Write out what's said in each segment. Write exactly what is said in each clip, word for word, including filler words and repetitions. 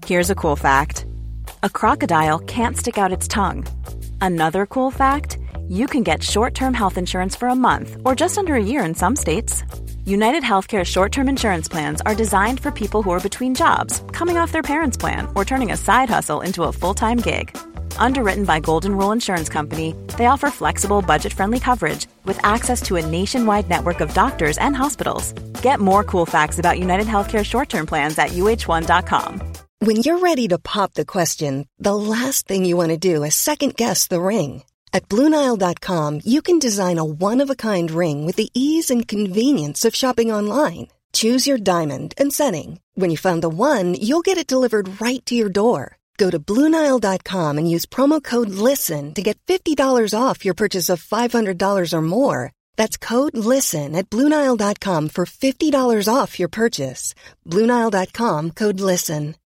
Here's a cool fact. A crocodile can't stick out its tongue. Another cool fact, you can get short-term health insurance for a month or just under a year in some states. United Healthcare short-term insurance plans are designed for people who are between jobs, coming off their parents' plan, or turning a side hustle into a full-time gig. Underwritten by Golden Rule Insurance Company, they offer flexible, budget-friendly coverage with access to a nationwide network of doctors and hospitals. Get more cool facts about United Healthcare short-term plans at U H one dot com. When you're ready to pop the question, the last thing you want to do is second-guess the ring. At Blue Nile dot com, you can design a one-of-a-kind ring with the ease and convenience of shopping online. Choose your diamond and setting. When you find the one, you'll get it delivered right to your door. Go to Blue Nile dot com and use promo code LISTEN to get fifty dollars off your purchase of five hundred dollars or more. That's code LISTEN at Blue Nile dot com for fifty dollars off your purchase. Blue Nile dot com, code LISTEN.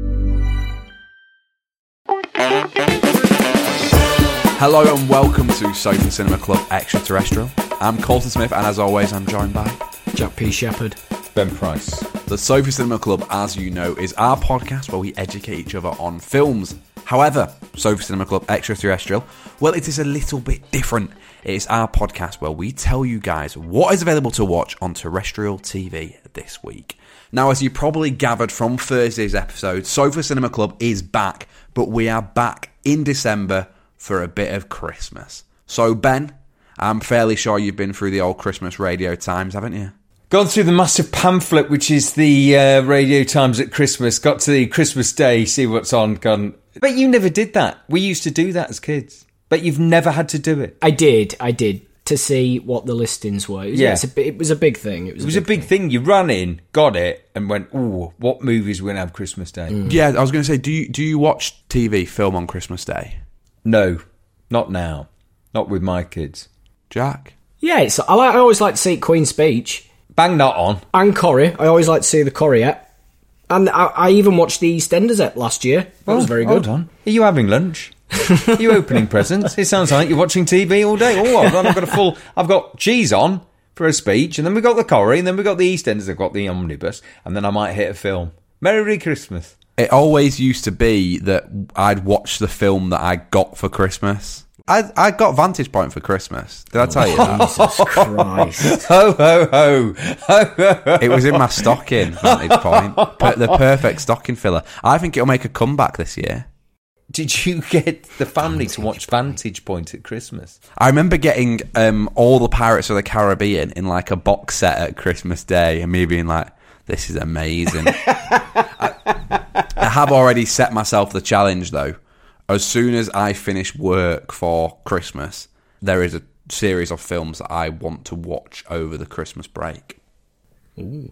Hello and welcome to Sofa Cinema Club Extraterrestrial. I'm Colton Smith and as always I'm joined by Jack P. Shepherd. Ben Price. The Sofa Cinema Club, as you know, is our podcast where we educate each other on films. However, Sofa Cinema Club Extraterrestrial, well, it is a little bit different. It is our podcast where we tell you guys what is available to watch on terrestrial T V this week. Now, as you probably gathered from Thursday's episode, Sofa Cinema Club is back, but we are back in December for a bit of Christmas. So, Ben, I'm fairly sure you've been through the old Christmas Radio Times, haven't you? Gone through the massive pamphlet, which is the uh, Radio Times at Christmas. Got to the Christmas Day, see what's on. Gone. But you never did that. We used to do that as kids. But you've never had to do it. I did, I did, to see what the listings were. It was, yeah. yeah, it's a, it was a big thing. It was, it was a big, big, a big thing. thing. You ran in, got it, and went, ooh, what movies we're going to have Christmas Day? Mm. Yeah, I was going to say, do you, do you watch T V film on Christmas Day? No, not now. Not with my kids. Jack? Yeah, it's, I, like, I always like to see Queen's Speech. Bang that on. And Corrie. I always like to see the Corrie ep. And I, I even watched the EastEnders ep last year. That oh, was very good. Hold on. Are you having lunch? Are you opening presents? It sounds like you're watching T V all day. Oh, I've got, I've got a full... I've got cheese on for a speech, and then we've got the Corrie, and then we've got the EastEnders, I've got the omnibus, and then I might hit a film. Merry Christmas. It always used to be that I'd watch the film that I got for Christmas. I I got Vantage Point for Christmas. Did I tell you that? Jesus Christ. Ho, ho, ho. Ho, ho, ho. It was in my stocking, Vantage Point. Per- the perfect stocking filler. I think it'll make a comeback this year. Did you get the family to watch Vantage Point at Christmas? I remember getting um, all the Pirates of the Caribbean in like a box set at Christmas Day and me being like, this is amazing. I, I have already set myself the challenge though. As soon as I finish work for Christmas, there is a series of films that I want to watch over the Christmas break. Ooh.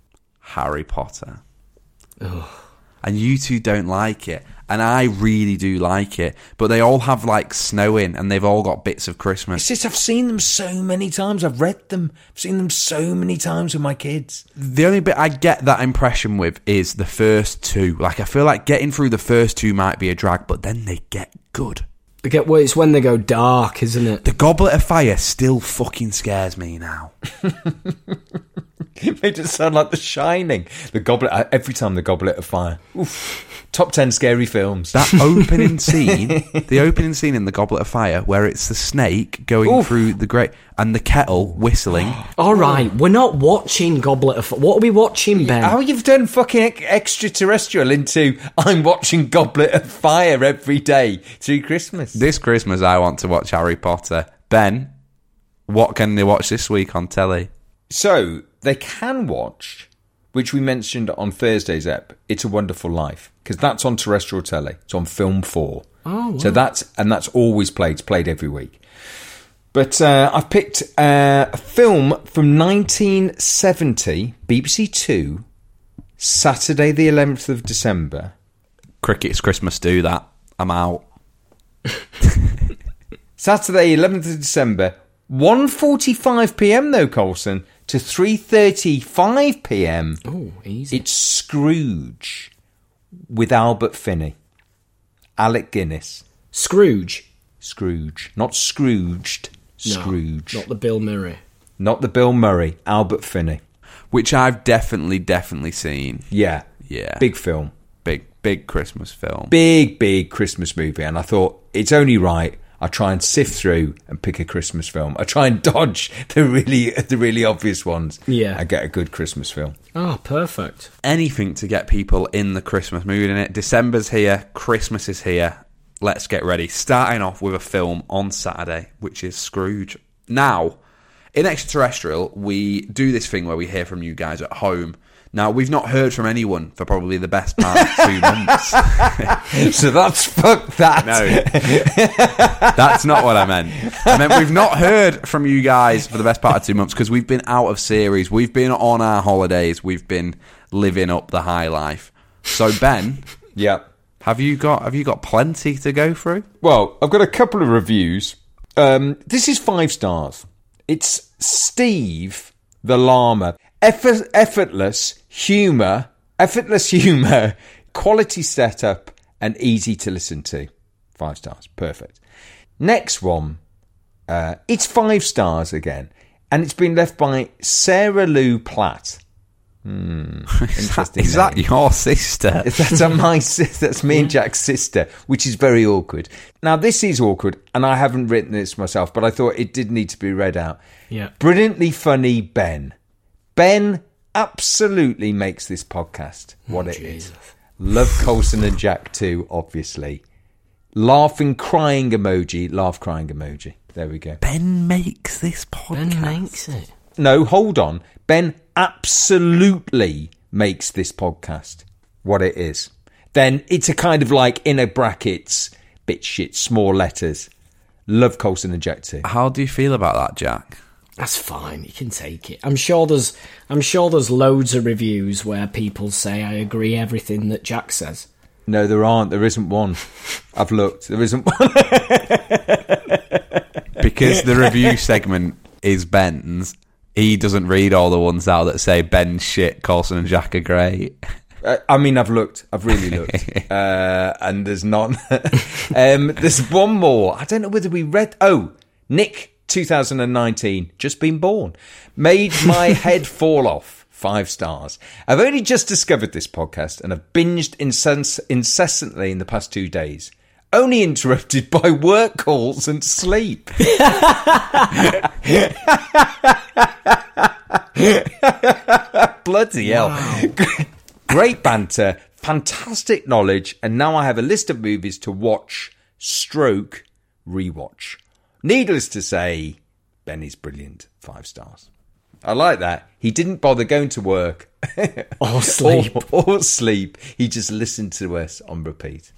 Harry Potter. Ugh. And you two don't like it. And I really do like it. But they all have, like, snow in, and they've all got bits of Christmas. It's just I've seen them so many times. I've read them. I've seen them so many times with my kids. The only bit I get that impression with is the first two. Like, I feel like getting through the first two might be a drag, but then they get good. They get, well, it's when they go dark, isn't it? The Goblet of Fire still fucking scares me now. It made it sound like The Shining. The Goblet, every time the Goblet of Fire. Oof. Top ten scary films. That opening scene, the opening scene in The Goblet of Fire, where it's the snake going Oof. through the grate and the kettle whistling. All right, we're not watching Goblet of Fire. What are we watching, Ben? How you've done fucking extraterrestrial into I'm watching Goblet of Fire every day through Christmas. This Christmas, I want to watch Harry Potter. Ben, what can they watch this week on telly? So they can watch, which we mentioned on Thursday's ep, It's a Wonderful Life, because that's on terrestrial telly. It's on Film four. Oh, wow. So that's, and that's always played. It's played every week. But uh, I've picked uh, a film from nineteen seventy, B B C Two, Saturday the eleventh of December. Cricket's Christmas, do that. I'm out. Saturday eleventh of December, one forty-five p.m. though, Coulson, to three thirty-five p.m. Oh, easy. It's Scrooge with Albert Finney. Alec Guinness. Scrooge. Scrooge. Not Scrooged. Scrooge. No, not the Bill Murray. Not the Bill Murray. Albert Finney. Which I've definitely, definitely seen. Yeah. Yeah. Big film. Big, big Christmas film. Big, big Christmas movie. And I thought, it's only right I try and sift through and pick a Christmas film. I try and dodge the really the really obvious ones. Yeah. And get a good Christmas film. Oh, perfect. Anything to get people in the Christmas mood in it. December's here, Christmas is here. Let's get ready. Starting off with a film on Saturday, which is Scrooge. Now, in Extraterrestrial, we do this thing where we hear from you guys at home. Now, we've not heard from anyone for probably the best part of two months. So that's fuck that. No, that's not what I meant. I meant we've not heard from you guys for the best part of two months because we've been out of series. We've been on our holidays. We've been living up the high life. So, Ben, yeah, have you got have you got plenty to go through? Well, I've got a couple of reviews. Um, this is five stars. It's Steve the Llama. Effort, effortless humour, effortless humour, quality setup, and easy to listen to. Five stars, perfect. Next one, uh, it's five stars again, and it's been left by Sarah Lou Platt. Hmm, interesting. Is that your sister? That's my sister. That's me and Jack's sister, which is very awkward. Now, this is awkward, and I haven't written this myself, but I thought it did need to be read out. Yeah. Brilliantly funny Ben. Ben absolutely makes this podcast what oh, it Jesus. is. Love Coulson and Jack too, obviously. Laughing, crying emoji. Laugh, crying emoji. There we go. Ben makes this podcast. Ben makes it. No, hold on. Ben absolutely makes this podcast what it is. Then it's a kind of like inner brackets, bit shit, small letters. Love Coulson and Jack too. How do you feel about that, Jack? That's fine. You can take it. I'm sure there's. I'm sure there's loads of reviews where people say I agree everything that Jack says. No, there aren't. There isn't one. I've looked. There isn't one. Because the review segment is Ben's. He doesn't read all the ones out that say Ben shit, Coulson and Jack are great. Uh, I mean, I've looked. I've really looked. uh, and there's none. um, there's one more. I don't know whether we read. Oh, Nick. twenty nineteen, just been born. Made my head fall off. Five stars. I've only just discovered this podcast and have binged incess- incessantly in the past two days. Only interrupted by work calls and sleep. Bloody hell. Wow. Great banter, fantastic knowledge, and now I have a list of movies to watch, stroke, rewatch. Needless to say, Ben is brilliant. Five stars. I like that. He didn't bother going to work. Or sleep. or, or sleep. He just listened to us on repeat.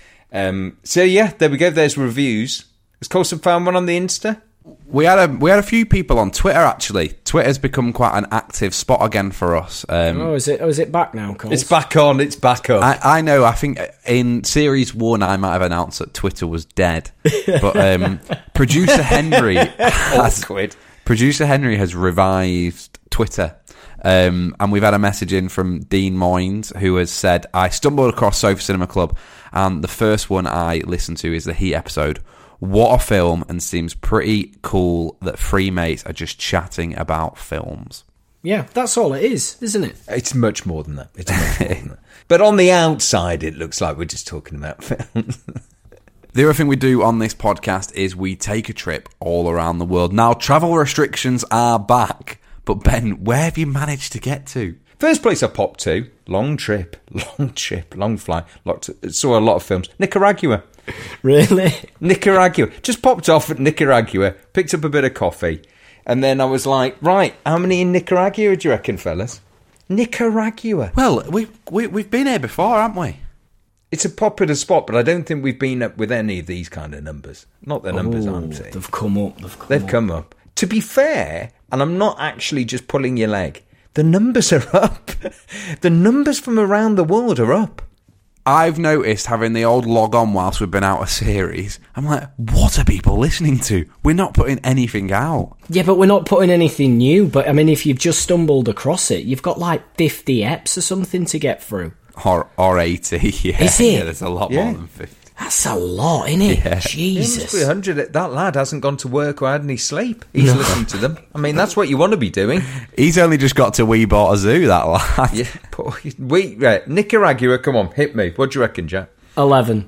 Um, so, yeah, there we go. There's reviews. Has Coulson found one on the Insta? We had a we had a few people on Twitter, actually. Twitter's become quite an active spot again for us. Um, oh, is it? Oh, is it back now, Coles? It's back on. It's back on. I, I know. I think in series one, I might have announced that Twitter was dead. But um, producer Henry has, producer Henry has revived Twitter. Um, and we've had a message in from Dean Moynes, who has said, I stumbled across Sofa Cinema Club, and the first one I listened to is the Heat episode. What a film, and seems pretty cool that three mates are just chatting about films. Yeah, that's all it is, isn't it? It's much more than that. It's much more than that. But on the outside, it looks like we're just talking about films. The other thing we do on this podcast is we take a trip all around the world. Now, travel restrictions are back, but Ben, where have you managed to get to? First place I popped to, long trip, long trip, long flight, lot to, saw a lot of films. Nicaragua. Really? Nicaragua. Just popped off at Nicaragua, picked up a bit of coffee, and then I was like, right, how many in Nicaragua do you reckon, fellas? Nicaragua. Well, we, we, we've been here before, haven't we? It's a popular spot, but I don't think we've been up with any of these kind of numbers. Not the numbers oh, I'm saying. They've come up. They've come They've up. come up. To be fair, and I'm not actually just pulling your leg, the numbers are up. The numbers from around the world are up. I've noticed having the old log on whilst we've been out of series. I'm like, what are people listening to? We're not putting anything out. Yeah, but we're not putting anything new. But, I mean, if you've just stumbled across it, you've got like fifty eps or something to get through. Or, or eighty, yeah. Is it? Yeah, there's a lot yeah. more than fifty. That's a lot, isn't it? Yeah. It must Jesus. be one hundred. That lad hasn't gone to work or had any sleep. He's No. listening to them. I mean, that's what you want to be doing. He's only just got to We Bought a Zoo, that lad. Yeah. Poor- We, right, Nicaragua, come on, hit me. What do you reckon, Jack? eleven.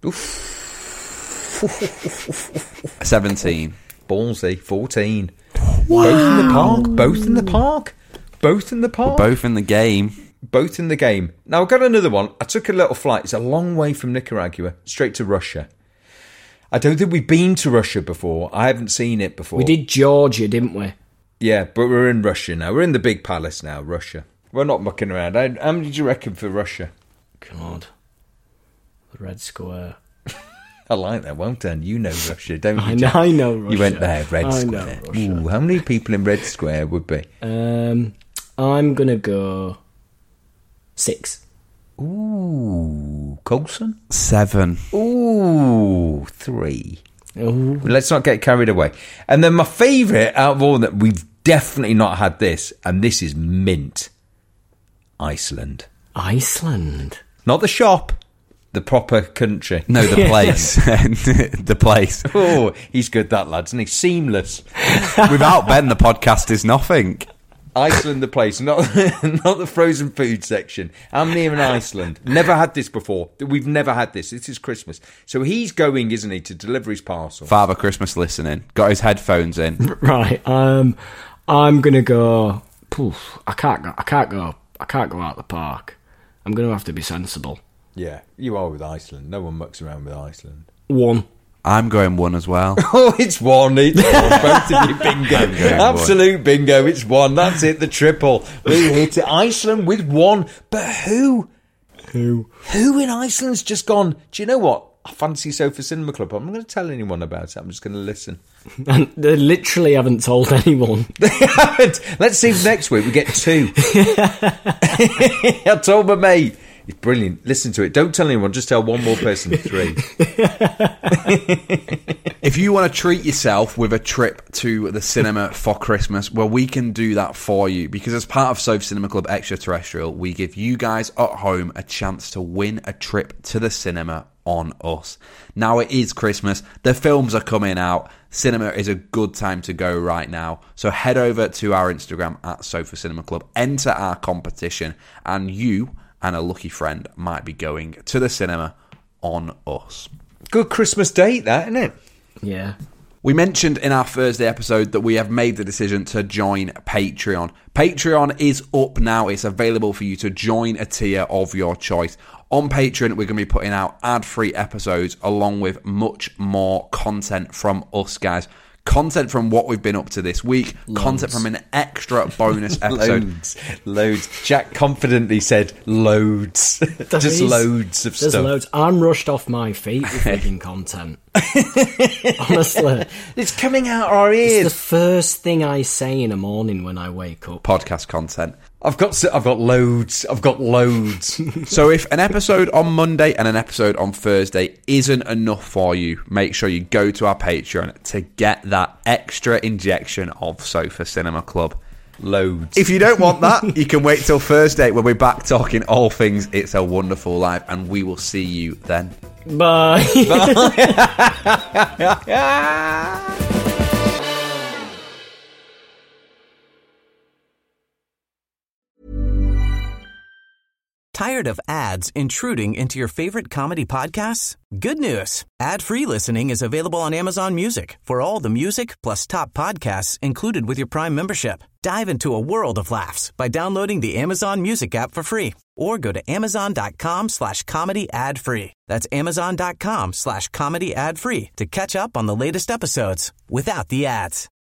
seventeen. Ballsy, fourteen. Both in the park. Both in the park. Both in the park. Both in the game. Both in the game. Now, I've got another one. I took a little flight. It's a long way from Nicaragua, straight to Russia. I don't think we've been to Russia before. I haven't seen it before. We did Georgia, didn't we? Yeah, but we're in Russia now. We're in the big palace now, Russia. We're not mucking around. How how many do you reckon for Russia? God. The Red Square. I like that. Well done. You know Russia, don't you? I know, Jack? I know Russia. You went there, Red I Square. know Russia. Ooh, how many people in Red Square would be? Um, I'm going to go six. Ooh, Coulson? Seven. Ooh, three. Ooh. Let's not get carried away. And then my favourite out of all that, we've definitely not had this, and this is mint. Iceland. Iceland. Not the shop, the proper country. No, the place. The place. Oh, he's good, that lad, isn't he? Seamless. Without Ben, the podcast is nothing. Iceland, the place, not not the frozen food section. How many are in Iceland? Never had this before. We've never had this. This is Christmas. So he's going, isn't he, to deliver his parcel. Father Christmas listening. Got his headphones in. Right. Um, I'm going to go... Poof, I can't go... I can't go... I can't go out the park. I'm going to have to be sensible. Yeah, you are with Iceland. No one mucks around with Iceland. One. I'm going one as well. Oh, it's one. It's one. Both of you, bingo. going Absolute bingo. It's one. That's it, the triple. We hit it. Iceland with one. But who? Who? Who in Iceland's just gone, do you know what? I fancy Sofa Cinema Club. I'm not going to tell anyone about it. I'm just going to listen. And they literally haven't told anyone. Let's see if next week we get two. I told my mate. It's brilliant. Listen to it. Don't tell anyone. Just tell one more person. Three. If you want to treat yourself with a trip to the cinema for Christmas, well, we can do that for you. Because as part of Sofa Cinema Club Extraterrestrial, we give you guys at home a chance to win a trip to the cinema on us. Now it is Christmas. The films are coming out. Cinema is a good time to go right now. So head over to our Instagram at Sofa Cinema Club. Enter our competition. And you and a lucky friend might be going to the cinema on us. Good Christmas date, that, isn't it? Yeah. We mentioned in our Thursday episode that we have made the decision to join Patreon. Patreon is up now. It's available for you to join a tier of your choice. On Patreon, we're going to be putting out ad-free episodes along with much more content from us, guys. Content from what we've been up to this week. Loads. Content from an extra bonus episode. Loads. Loads. Jack confidently said loads. Just is. loads of There's stuff. loads. I'm rushed off my feet with frigging content. Honestly. It's coming out our It's ears. the first thing I say in the morning when I wake up. Podcast content. I've got so- I've got loads. I've got loads. So if an episode on Monday and an episode on Thursday isn't enough for you, make sure you go to our Patreon to get that extra injection of Sofa Cinema Club. Loads. If you don't want that, you can wait till Thursday when we're back talking all things It's a Wonderful Life, and we will see you then. Bye. Tired of ads intruding into your favorite comedy podcasts? Good news. Ad-free listening is available on Amazon Music for all the music plus top podcasts included with your Prime membership. Dive into a world of laughs by downloading the Amazon Music app for free or go to amazon.com slash comedy ad free. That's amazon.com slash comedy ad free to catch up on the latest episodes without the ads.